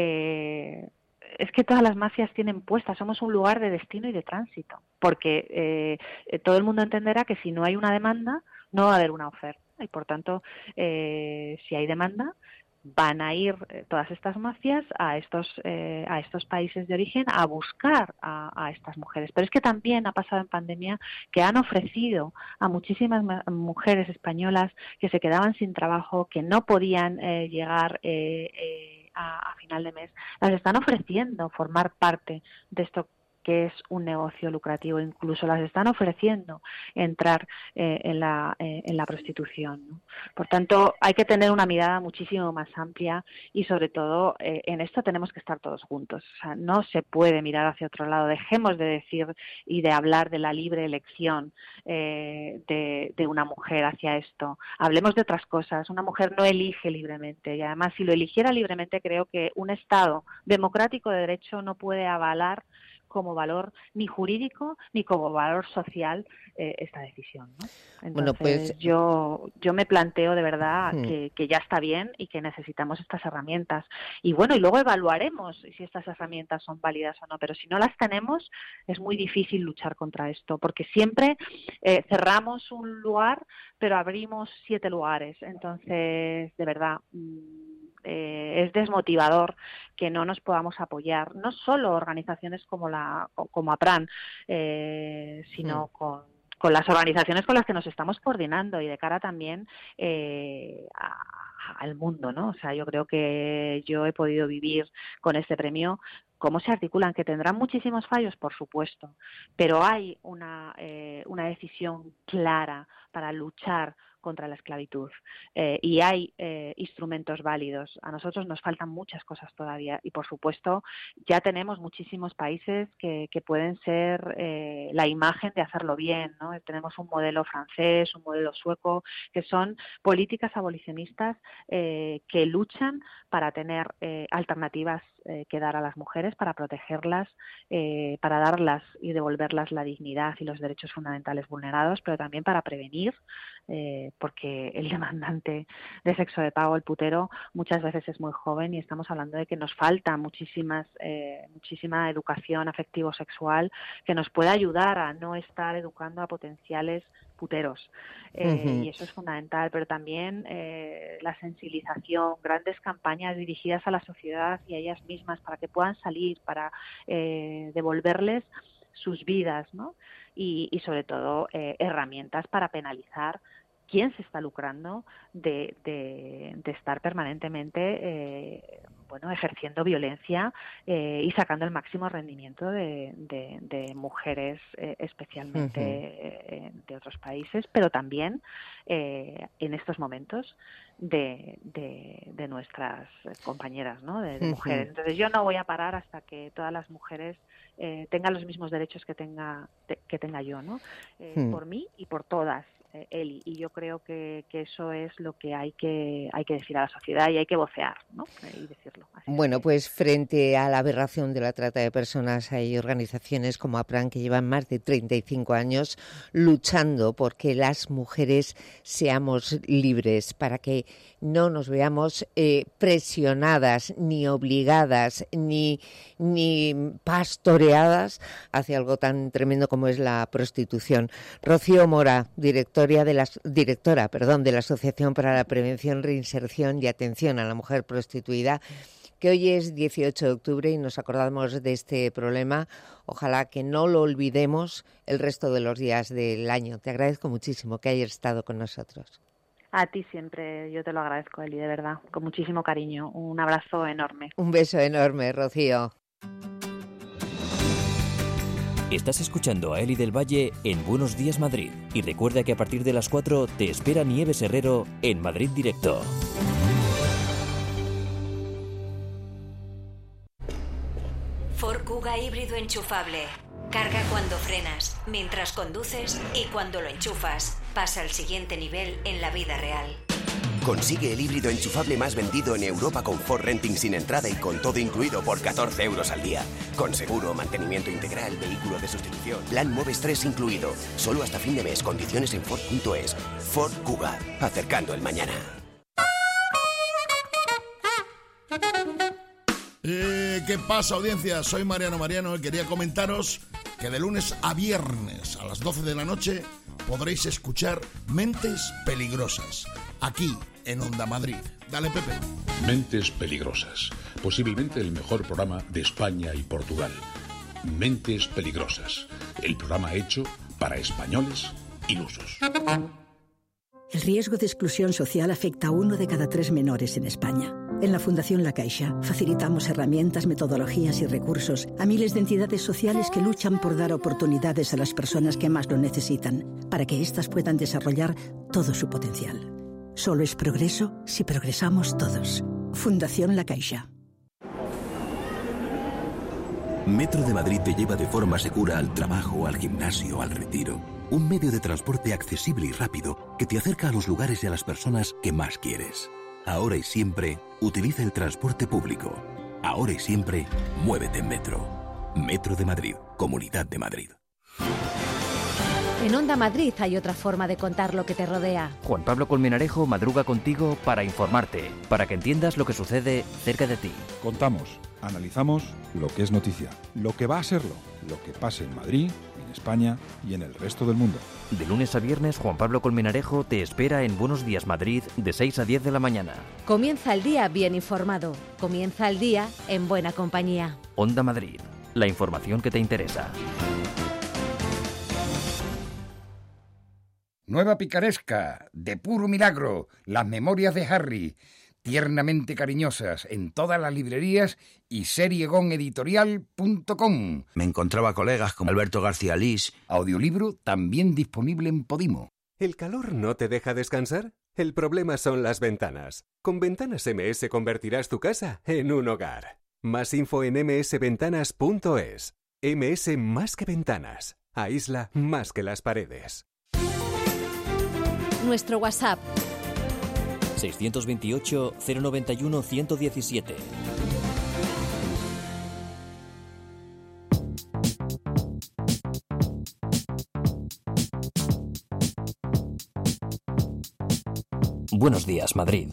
eh, es que todas las mafias tienen puestas, somos un lugar de destino y de tránsito, porque eh, todo el mundo entenderá que si no hay una demanda, no va a haber una oferta, y por tanto, eh, si hay demanda, van a ir eh, todas estas mafias a estos eh, a estos países de origen a buscar a, a estas mujeres. Pero es que también ha pasado en pandemia que han ofrecido a muchísimas mujeres españolas que se quedaban sin trabajo, que no podían eh, llegar eh, eh, a, a final de mes, las están ofreciendo formar parte de esto que es un negocio lucrativo, incluso las están ofreciendo entrar eh, en la eh, en la prostitución, ¿no? Por tanto, hay que tener una mirada muchísimo más amplia y sobre todo eh, en esto tenemos que estar todos juntos. O sea, no se puede mirar hacia otro lado. Dejemos de decir y de hablar de la libre elección eh, de, de una mujer hacia esto. Hablemos de otras cosas. Una mujer no elige libremente y además si lo eligiera libremente creo que un Estado democrático de derecho no puede avalar como valor ni jurídico ni como valor social eh, esta decisión, ¿no? Entonces, bueno, pues yo yo me planteo de verdad hmm. que, que ya está bien y que necesitamos estas herramientas y bueno y luego evaluaremos si estas herramientas son válidas o no, pero si no las tenemos es muy difícil luchar contra esto porque siempre eh, cerramos un lugar pero abrimos siete lugares, entonces de verdad Eh, es desmotivador que no nos podamos apoyar, no solo organizaciones como la como APRAN, eh, sino mm. con, con las organizaciones con las que nos estamos coordinando y de cara también eh, a, al mundo, ¿no? O sea, yo creo que yo he podido vivir con este premio cómo se articulan, que tendrán muchísimos fallos, por supuesto, pero hay una, eh, una decisión clara para luchar contra la esclavitud eh, y hay eh, instrumentos válidos. A nosotros nos faltan muchas cosas todavía y por supuesto ya tenemos muchísimos países que, que pueden ser eh, la imagen de hacerlo bien, ¿no? Tenemos un modelo francés, un modelo sueco, que son políticas abolicionistas eh, que luchan para tener eh, alternativas eh, que dar a las mujeres para protegerlas, eh, para darlas y devolverlas la dignidad y los derechos fundamentales vulnerados, pero también para prevenir, eh, porque el demandante de sexo de pago, el putero, muchas veces es muy joven y estamos hablando de que nos falta muchísimas, eh, muchísima educación afectivo-sexual que nos pueda ayudar a no estar educando a potenciales puteros. Eh, uh-huh. Y eso es fundamental, pero también eh, la sensibilización, grandes campañas dirigidas a la sociedad y a ellas mismas para que puedan salir, para eh, devolverles sus vidas, ¿no? Y, y sobre todo eh, herramientas para penalizar quién se está lucrando de, de, de estar permanentemente eh, bueno, ejerciendo violencia eh, y sacando el máximo rendimiento de, de, de mujeres eh, especialmente uh-huh. eh, de otros países, pero también eh, en estos momentos de, de, de nuestras compañeras, ¿no? de, de uh-huh. mujeres. Entonces yo no voy a parar hasta que todas las mujeres eh, tengan los mismos derechos que tenga, te, que tenga yo, ¿no? Eh, uh-huh. por mí y por todas. Eli, y yo creo que, que eso es lo que hay que hay que decir a la sociedad y hay que vocear, ¿no? Y decirlo. Así bueno, pues frente a la aberración de la trata de personas hay organizaciones como APRAN que llevan más de treinta y cinco años luchando porque las mujeres seamos libres, para que no nos veamos eh, presionadas, ni obligadas, ni, ni pastoreadas hacia algo tan tremendo como es la prostitución. Rocío Mora, directora de la, directora perdón, de la Asociación para la Prevención, Reinserción y Atención a la Mujer Prostituida, que hoy es dieciocho de octubre y nos acordamos de este problema. Ojalá que no lo olvidemos el resto de los días del año. Te agradezco muchísimo que hayas estado con nosotros. A ti siempre, yo te lo agradezco, Eli, de verdad, con muchísimo cariño. Un abrazo enorme. Un beso enorme, Rocío. Estás escuchando a Eli del Valle en Buenos Días Madrid. Y recuerda que a partir de las cuatro te espera Nieves Herrero en Madrid Directo. Ford Kuga híbrido enchufable. Carga cuando frenas, mientras conduces y cuando lo enchufas. Pasa al siguiente nivel en la vida real. Consigue el híbrido enchufable más vendido en Europa con Ford Renting sin entrada y con todo incluido por catorce euros al día. Con seguro, mantenimiento integral, vehículo de sustitución, plan Moves tres incluido. Solo hasta fin de mes. Condiciones en Ford punto es. Ford Kuga. Acercando el mañana. Eh, ¿Qué pasa, audiencia? Soy Mariano Mariano y quería comentaros que de lunes a viernes a las doce de la noche podréis escuchar Mentes Peligrosas, aquí en Onda Madrid. Dale, Pepe. Mentes Peligrosas, posiblemente el mejor programa de España y Portugal. Mentes Peligrosas, el programa hecho para españoles ilusos. El riesgo de exclusión social afecta a uno de cada tres menores en España. En la Fundación La Caixa facilitamos herramientas, metodologías y recursos a miles de entidades sociales que luchan por dar oportunidades a las personas que más lo necesitan, para que éstas puedan desarrollar todo su potencial. Solo es progreso si progresamos todos. Fundación La Caixa. Metro de Madrid te lleva de forma segura al trabajo, al gimnasio, al retiro. Un medio de transporte accesible y rápido que te acerca a los lugares y a las personas que más quieres. Ahora y siempre, utiliza el transporte público. Ahora y siempre, muévete en Metro. Metro de Madrid, Comunidad de Madrid. En Onda Madrid hay otra forma de contar lo que te rodea. Juan Pablo Colmenarejo madruga contigo para informarte, para que entiendas lo que sucede cerca de ti. Contamos, analizamos lo que es noticia, lo que va a serlo, lo que pasa en Madrid, en España y en el resto del mundo. De lunes a viernes, Juan Pablo Colmenarejo te espera en Buenos Días Madrid de seis a diez de la mañana. Comienza el día bien informado. Comienza el día en buena compañía. Onda Madrid, la información que te interesa. Nueva picaresca, de puro milagro, las memorias de Harry, tiernamente cariñosas en todas las librerías y seriegon editorial punto com. Me encontraba colegas como Alberto García Lís. Audiolibro también disponible en Podimo. ¿El calor no te deja descansar? El problema son las ventanas. Con Ventanas M S convertirás tu casa en un hogar. Más info en eme ese ventanas punto es. eme ese más que ventanas. Aísla más que las paredes. Nuestro WhatsApp seiscientos veintiocho, cero noventa y uno, ciento diecisiete. Buenos días, Madrid.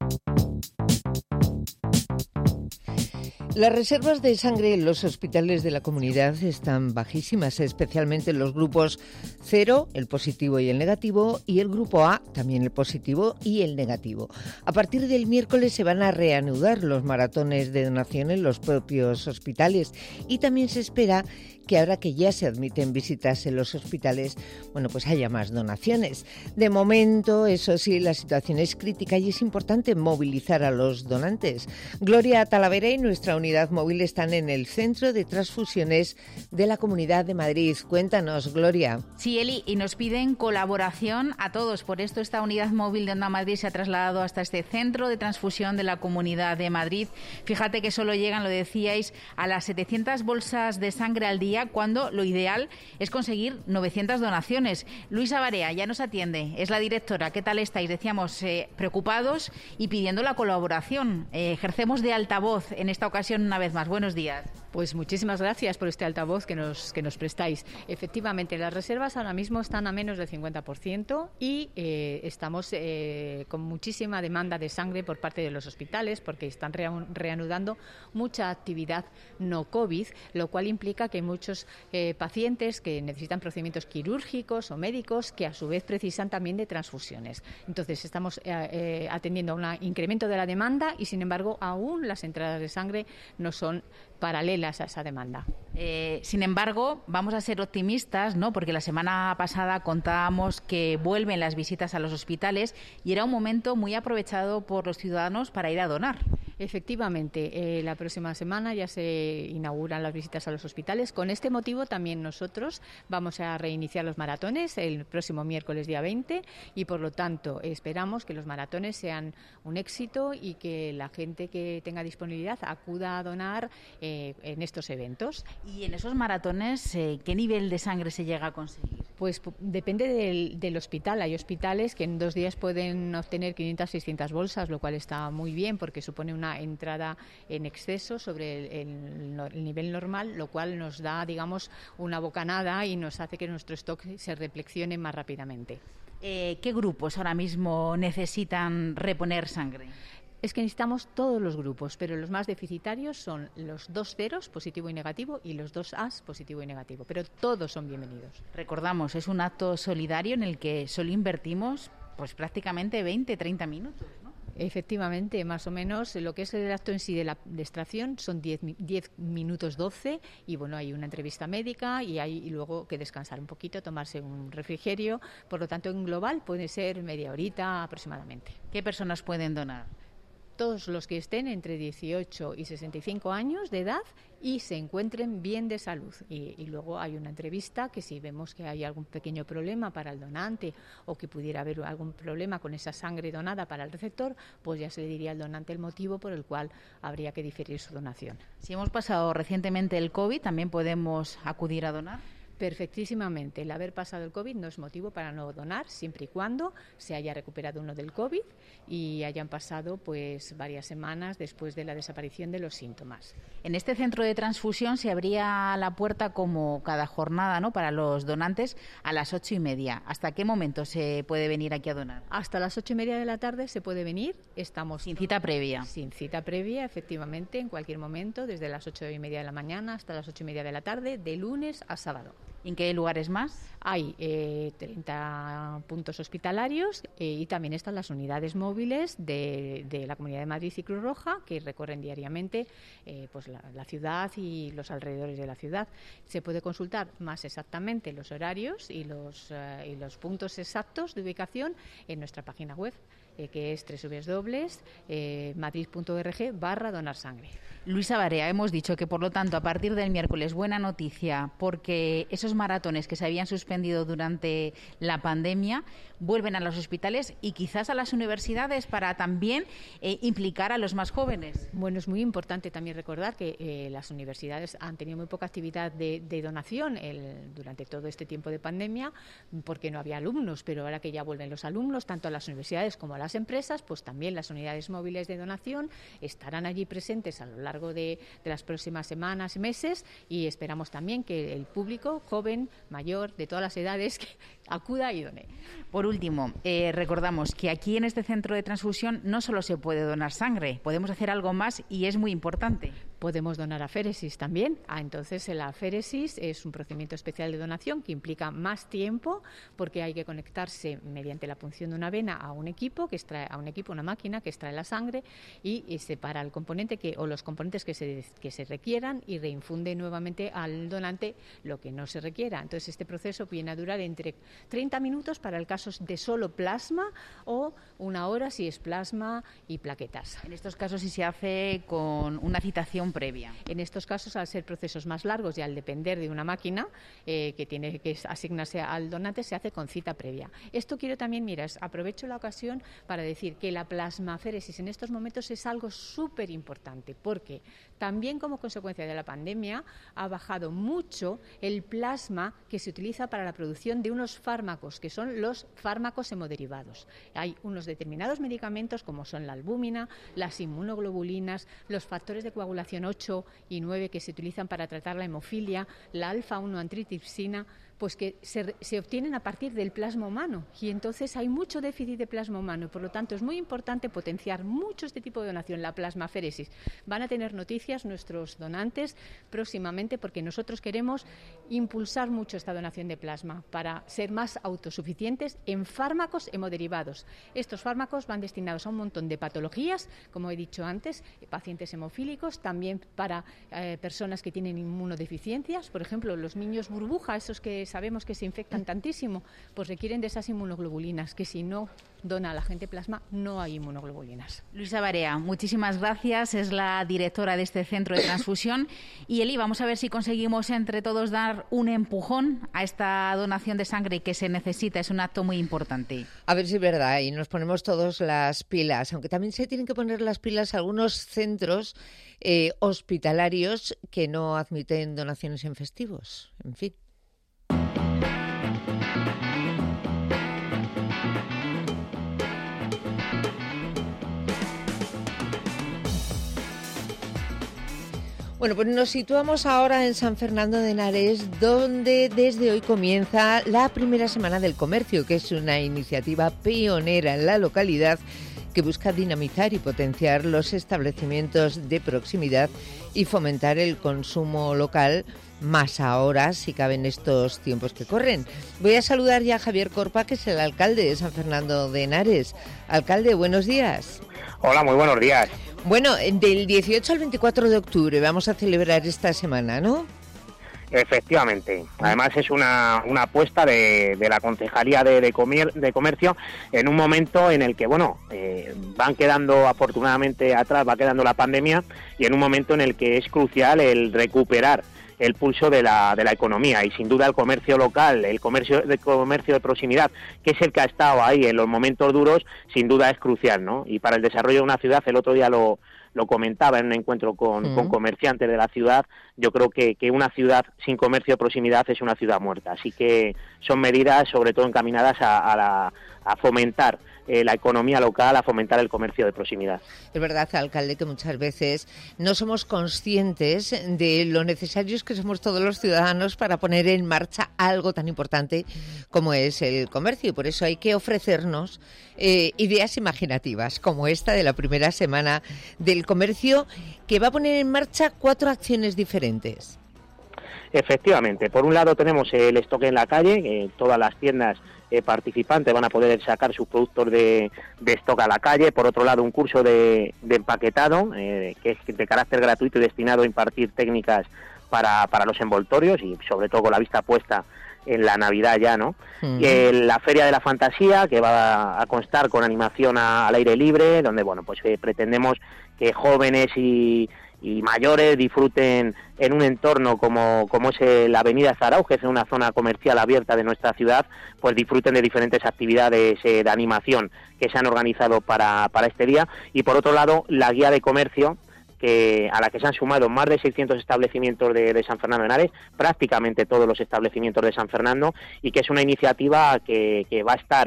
Las reservas de sangre en los hospitales de la comunidad están bajísimas, especialmente en los grupos cero, el positivo y el negativo, y el grupo A, también el positivo y el negativo. A partir del miércoles se van a reanudar los maratones de donación en los propios hospitales y también se espera que ahora que ya se admiten visitas en los hospitales, bueno, pues haya más donaciones. De momento, eso sí, la situación es crítica y es importante movilizar a los donantes. Gloria Talavera y nuestra unidad móvil están en el Centro de Transfusiones de la Comunidad de Madrid. Cuéntanos, Gloria. Sí, Eli, y nos piden colaboración a todos. Por esto esta unidad móvil de Onda Madrid se ha trasladado hasta este Centro de Transfusión de la Comunidad de Madrid. Fíjate que solo llegan, lo decíais, a las setecientas bolsas de sangre al día, cuando lo ideal es conseguir novecientas donaciones. Luisa Barea ya nos atiende, es la directora. ¿Qué tal estáis? Decíamos, eh, preocupados y pidiendo la colaboración. Eh, ejercemos de altavoz en esta ocasión una vez más. Buenos días. Pues muchísimas gracias por este altavoz que nos, que nos prestáis. Efectivamente, las reservas ahora mismo están a menos del cincuenta por ciento y eh, estamos eh, con muchísima demanda de sangre por parte de los hospitales porque están reanudando mucha actividad no COVID, lo cual implica que hay muchos eh, pacientes que necesitan procedimientos quirúrgicos o médicos que a su vez precisan también de transfusiones. Entonces estamos eh, eh, atendiendo a un incremento de la demanda y sin embargo aún las entradas de sangre no son paralelas a esa demanda. Eh, sin embargo, vamos a ser optimistas, ¿no? Porque la semana pasada contábamos que vuelven las visitas a los hospitales y era un momento muy aprovechado por los ciudadanos para ir a donar. Efectivamente, eh, la próxima semana ya se inauguran las visitas a los hospitales. Con este motivo también nosotros vamos a reiniciar los maratones el próximo miércoles día veinte y por lo tanto esperamos que los maratones sean un éxito y que la gente que tenga disponibilidad acuda a donar eh, en estos eventos. Y en esos maratones, eh, ¿qué nivel de sangre se llega a conseguir? Pues depende del, del hospital. Hay hospitales que en dos días pueden obtener quinientas, seiscientas bolsas, lo cual está muy bien porque supone una entrada en exceso sobre el, el, el nivel normal, lo cual nos da, digamos, una bocanada y nos hace que nuestro stock se reflexione más rápidamente. Eh, ¿Qué grupos ahora mismo necesitan reponer sangre? Es que necesitamos todos los grupos, pero los más deficitarios son los dos ceros, positivo y negativo, y los dos As, positivo y negativo, pero todos son bienvenidos. Recordamos, es un acto solidario en el que solo invertimos pues prácticamente veinte, treinta minutos, ¿no? Efectivamente, más o menos lo que es el acto en sí de la de extracción son diez minutos doce y bueno, hay una entrevista médica y hay y luego que descansar un poquito, tomarse un refrigerio, por lo tanto en global puede ser media horita aproximadamente. ¿Qué personas pueden donar? Todos los que estén entre dieciocho y sesenta y cinco años de edad y se encuentren bien de salud. Y, y luego hay una entrevista que si vemos que hay algún pequeño problema para el donante o que pudiera haber algún problema con esa sangre donada para el receptor, pues ya se le diría al donante el motivo por el cual habría que diferir su donación. Si hemos pasado recientemente el COVID, ¿también podemos acudir a donar? Perfectísimamente. El haber pasado el COVID no es motivo para no donar, siempre y cuando se haya recuperado uno del COVID y hayan pasado pues varias semanas después de la desaparición de los síntomas. En este centro de transfusión se abría la puerta como cada jornada, ¿no?, para los donantes a las ocho y media. ¿Hasta qué momento se puede venir aquí a donar? Hasta las ocho y media de la tarde se puede venir. Estamos sin cita previa. Sin cita previa, efectivamente, en cualquier momento, desde las ocho y media de la mañana hasta las ocho y media de la tarde, de lunes a sábado. ¿En qué lugares más? Hay eh, treinta puntos hospitalarios eh, y también están las unidades móviles de, de la Comunidad de Madrid y Cruz Roja que recorren diariamente eh, pues la, la ciudad y los alrededores de la ciudad. Se puede consultar más exactamente los horarios y los, eh, y los puntos exactos de ubicación en nuestra página web, eh, que es doble u doble u doble u punto madrid punto org barra donar sangre. Luisa Barea, hemos dicho que por lo tanto a partir del miércoles, buena noticia, porque esos maratones que se habían suspendido durante la pandemia vuelven a los hospitales y quizás a las universidades para también eh, implicar a los más jóvenes. Bueno, es muy importante también recordar que eh, las universidades han tenido muy poca actividad de, de donación el, durante todo este tiempo de pandemia porque no había alumnos, pero ahora que ya vuelven los alumnos, tanto a las universidades como a las empresas, pues también las unidades móviles de donación estarán allí presentes a lo largo de, de las próximas semanas y meses y esperamos también que el público joven joven, mayor, de todas las edades, que acuda y done. Por último, eh, recordamos que aquí en este centro de transfusión no solo se puede donar sangre, podemos hacer algo más y es muy importante. Podemos donar aféresis también. Ah, entonces la aféresis es un procedimiento especial de donación que implica más tiempo porque hay que conectarse mediante la punción de una vena a un equipo, que extrae, a un equipo, una máquina que extrae la sangre y, y separa el componente que, o los componentes que se, que se requieran y reinfunde nuevamente al donante lo que no se requiera. Entonces este proceso viene a durar entre treinta minutos para el caso de solo plasma o una hora si es plasma y plaquetas. En estos casos, si se hace con una citación previa. En estos casos, al ser procesos más largos y al depender de una máquina eh, que tiene que asignarse al donante, se hace con cita previa. Esto quiero también, mira, aprovecho la ocasión para decir que la plasmaféresis en estos momentos es algo súper importante porque también como consecuencia de la pandemia ha bajado mucho el plasma que se utiliza para la producción de unos fármacos, que son los fármacos hemoderivados. Hay unos determinados medicamentos como son la albúmina, las inmunoglobulinas, los factores de coagulación ocho y nueve que se utilizan para tratar la hemofilia, la alfa uno antitripsina, pues que se, se obtienen a partir del plasma humano y entonces hay mucho déficit de plasma humano y por lo tanto es muy importante potenciar mucho este tipo de donación, la plasmaféresis. Van a tener noticias nuestros donantes próximamente porque nosotros queremos impulsar mucho esta donación de plasma para ser más autosuficientes en fármacos hemoderivados. Estos fármacos van destinados a un montón de patologías, como he dicho antes, pacientes hemofílicos, también para eh, personas que tienen inmunodeficiencias, por ejemplo, los niños burbuja, esos que sabemos que se infectan tantísimo, pues requieren de esas inmunoglobulinas, que si no dona a la gente plasma, no hay inmunoglobulinas. Luisa Barea, muchísimas gracias, es la directora de este centro de transfusión. Y Eli, vamos a ver si conseguimos entre todos dar un empujón a esta donación de sangre que se necesita, es un acto muy importante. A ver si es verdad, y nos ponemos todos las pilas, aunque también se tienen que poner las pilas algunos centros eh, hospitalarios que no admiten donaciones en festivos, en fin. Bueno, pues nos situamos ahora en San Fernando de Henares, donde desde hoy comienza la primera semana del comercio, que es una iniciativa pionera en la localidad que busca dinamizar y potenciar los establecimientos de proximidad y fomentar el consumo local, más ahora si caben estos tiempos que corren. Voy a saludar ya a Javier Corpa, que es el alcalde de San Fernando de Henares. Alcalde, buenos días. Hola, muy buenos días. Bueno, del dieciocho al veinticuatro de octubre vamos a celebrar esta semana, ¿no? Efectivamente. Además es una, una apuesta de, de la Concejalía de, de, comer, de Comercio en un momento en el que, bueno, eh, van quedando afortunadamente atrás, va quedando la pandemia y en un momento en el que es crucial el recuperar el pulso de la, de la economía y sin duda el comercio local, el comercio de comercio de proximidad, que es el que ha estado ahí en los momentos duros, sin duda es crucial, ¿no? Y para el desarrollo de una ciudad, el otro día lo, lo comentaba en un encuentro con, uh-huh. con comerciantes de la ciudad, yo creo que, que una ciudad sin comercio de proximidad es una ciudad muerta, así que son medidas sobre todo encaminadas a, a, la, a fomentar Eh, la economía local, a fomentar el comercio de proximidad. Es verdad, alcalde, que muchas veces no somos conscientes de lo necesarios que somos todos los ciudadanos para poner en marcha algo tan importante como es el comercio, y por eso hay que ofrecernos eh, ideas imaginativas como esta de la primera semana del comercio, que va a poner en marcha cuatro acciones diferentes. Efectivamente, por un lado tenemos el estoque en la calle, que todas las tiendas eh, participantes van a poder sacar sus productos de, de stock a la calle. Por otro lado, un curso de, de empaquetado, eh, que es de carácter gratuito y destinado a impartir técnicas para, para los envoltorios y sobre todo con la vista puesta en la Navidad ya, ¿no? Uh-huh. Eh, la Feria de la Fantasía, que va a constar con animación a, al aire libre, donde, bueno, pues eh, pretendemos que jóvenes y y mayores disfruten en un entorno como, como es la avenida Zarauz, que es una zona comercial abierta de nuestra ciudad, pues disfruten de diferentes actividades eh, de animación que se han organizado para, para este día. Y por otro lado, la guía de comercio, que a la que se han sumado más de seiscientos establecimientos de, de San Fernando de Henares, prácticamente todos los establecimientos de San Fernando, y que es una iniciativa que, que va a estar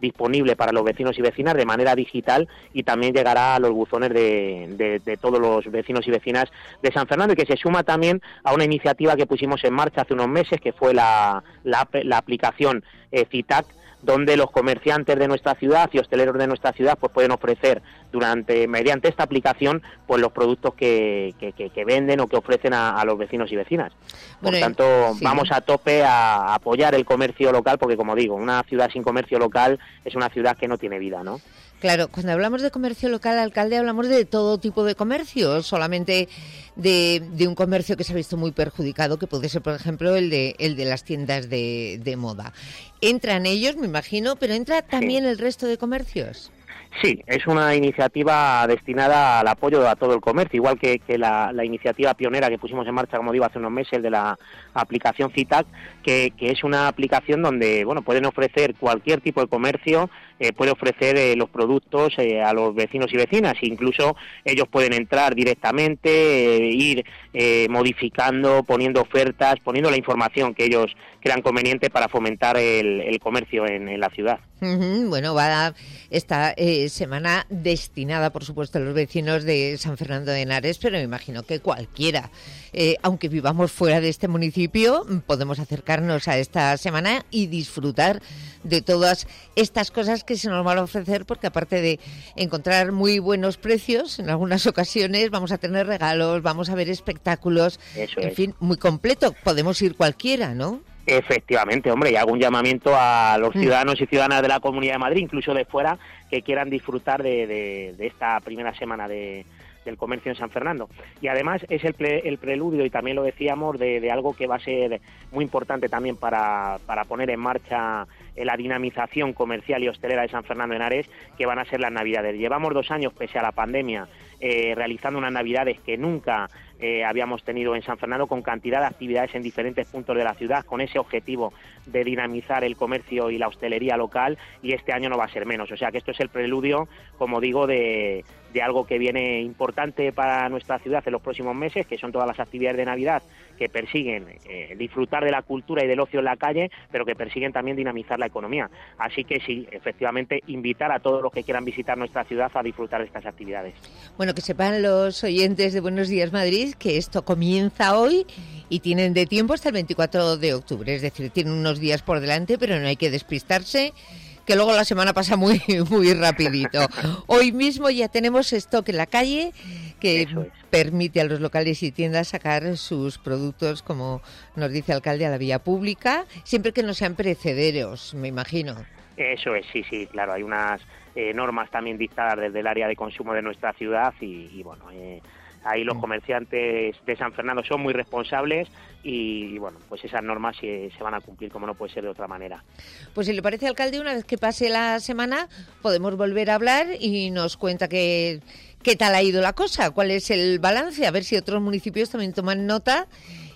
disponible para los vecinos y vecinas de manera digital y también llegará a los buzones de, de, de todos los vecinos y vecinas de San Fernando, y que se suma también a una iniciativa que pusimos en marcha hace unos meses, que fue la, la, la aplicación eh, CITAC, donde los comerciantes de nuestra ciudad y hosteleros de nuestra ciudad pues pueden ofrecer durante mediante esta aplicación pues los productos que, que, que, que venden o que ofrecen a, a los vecinos y vecinas. Por bueno, tanto, sí. vamos a tope a apoyar el comercio local, porque como digo, una ciudad sin comercio local es una ciudad que no tiene vida, ¿no? Claro, cuando hablamos de comercio local, alcalde, hablamos de todo tipo de comercio, solamente de, de un comercio que se ha visto muy perjudicado, que puede ser, por ejemplo, el de el de las tiendas de, de moda. Entran ellos, me imagino, pero entra también sí. el resto de comercios. Sí, es una iniciativa destinada al apoyo a todo el comercio, igual que, que la, la iniciativa pionera que pusimos en marcha, como digo, hace unos meses, el de la aplicación CITAC, que, que es una aplicación donde, bueno, pueden ofrecer cualquier tipo de comercio, eh, puede ofrecer eh, los productos eh, a los vecinos y vecinas, incluso ellos pueden entrar directamente, eh, ir eh, modificando, poniendo ofertas, poniendo la información que ellos crean conveniente para fomentar el, el comercio en, en la ciudad. Uh-huh. Bueno, va esta eh, semana destinada, por supuesto, a los vecinos de San Fernando de Henares, pero me imagino que cualquiera, eh, aunque vivamos fuera de este municipio, podemos acercarnos a esta semana y disfrutar de todas estas cosas que se nos van a ofrecer, porque aparte de encontrar muy buenos precios, en algunas ocasiones vamos a tener regalos, vamos a ver espectáculos, Eso en es. fin, muy completo. Podemos ir cualquiera, ¿no? Efectivamente, hombre, y hago un llamamiento a los ciudadanos y ciudadanas de la Comunidad de Madrid, incluso de fuera, que quieran disfrutar de, de, de esta primera semana de, del comercio en San Fernando. Y además es el, pre, el preludio, y también lo decíamos, de, de algo que va a ser muy importante también para, para poner en marcha la dinamización comercial y hostelera de San Fernando de Henares, que van a ser las Navidades. Llevamos dos años, pese a la pandemia, eh, realizando unas Navidades que nunca eh, habíamos tenido en San Fernando, con cantidad de actividades en diferentes puntos de la ciudad, con ese objetivo de dinamizar el comercio y la hostelería local, y este año no va a ser menos. O sea que esto es el preludio, como digo, de, de algo que viene importante para nuestra ciudad en los próximos meses, que son todas las actividades de Navidad que persiguen eh, disfrutar de la cultura y del ocio en la calle, pero que persiguen también dinamizar la economía. Así que sí, efectivamente, invitar a todos los que quieran visitar nuestra ciudad a disfrutar de estas actividades. Bueno, que sepan los oyentes de Buenos Días Madrid que esto comienza hoy y tienen de tiempo hasta el veinticuatro de octubre, es decir, tienen unos días por delante, pero no hay que despistarse, que luego la semana pasa muy muy rapidito. Hoy mismo ya tenemos stock en la calle que es. permite a los locales y tiendas sacar sus productos, como nos dice el alcalde, a la vía pública, siempre que no sean perecederos, me imagino. Eso es, sí, sí, claro, hay unas eh, normas también dictadas desde el área de consumo de nuestra ciudad y, y bueno, eh, ahí los comerciantes de San Fernando son muy responsables y, y bueno, pues esas normas se, se van a cumplir, como no puede ser de otra manera. Pues si le parece, alcalde, una vez que pase la semana podemos volver a hablar y nos cuenta que, qué tal ha ido la cosa, cuál es el balance, a ver si otros municipios también toman nota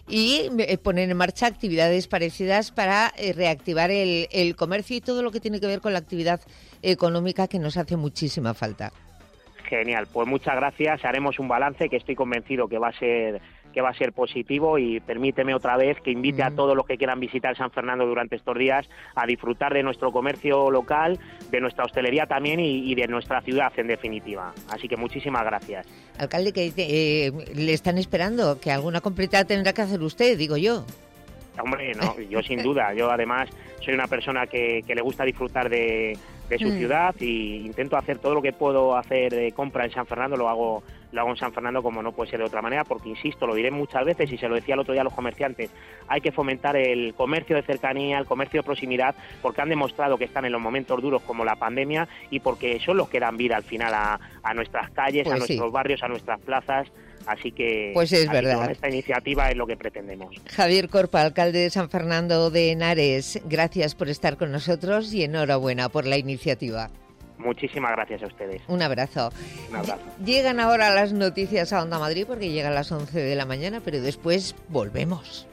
y eh, ponen en marcha actividades parecidas para eh, reactivar el, el comercio y todo lo que tiene que ver con la actividad económica, que nos hace muchísima falta. Genial, pues muchas gracias. Haremos un balance que estoy convencido que va a ser que va a ser positivo, y permíteme otra vez que invite a todos los que quieran visitar San Fernando durante estos días a disfrutar de nuestro comercio local, de nuestra hostelería también y, y de nuestra ciudad en definitiva. Así que muchísimas gracias. Alcalde, que eh, le están esperando, que alguna completa tendrá que hacer usted, digo yo. Hombre, no, yo sin duda. Yo además soy una persona que, que le gusta disfrutar de, de su mm. ciudad, y intento hacer todo lo que puedo hacer de compra en San Fernando, lo hago lo hago en San Fernando, como no puede ser de otra manera, porque insisto, lo diré muchas veces y se lo decía el otro día a los comerciantes, hay que fomentar el comercio de cercanía, el comercio de proximidad, porque han demostrado que están en los momentos duros como la pandemia y porque son los que dan vida al final a, a nuestras calles, pues a nuestros sí. barrios, a nuestras plazas. Así que, pues es verdad. Con esta iniciativa es lo que pretendemos. Javier Corpa, alcalde de San Fernando de Henares, gracias por estar con nosotros y enhorabuena por la iniciativa. Muchísimas gracias a ustedes. Un abrazo. Un abrazo. Llegan ahora las noticias a Onda Madrid, porque llegan a las once de la mañana, pero después volvemos.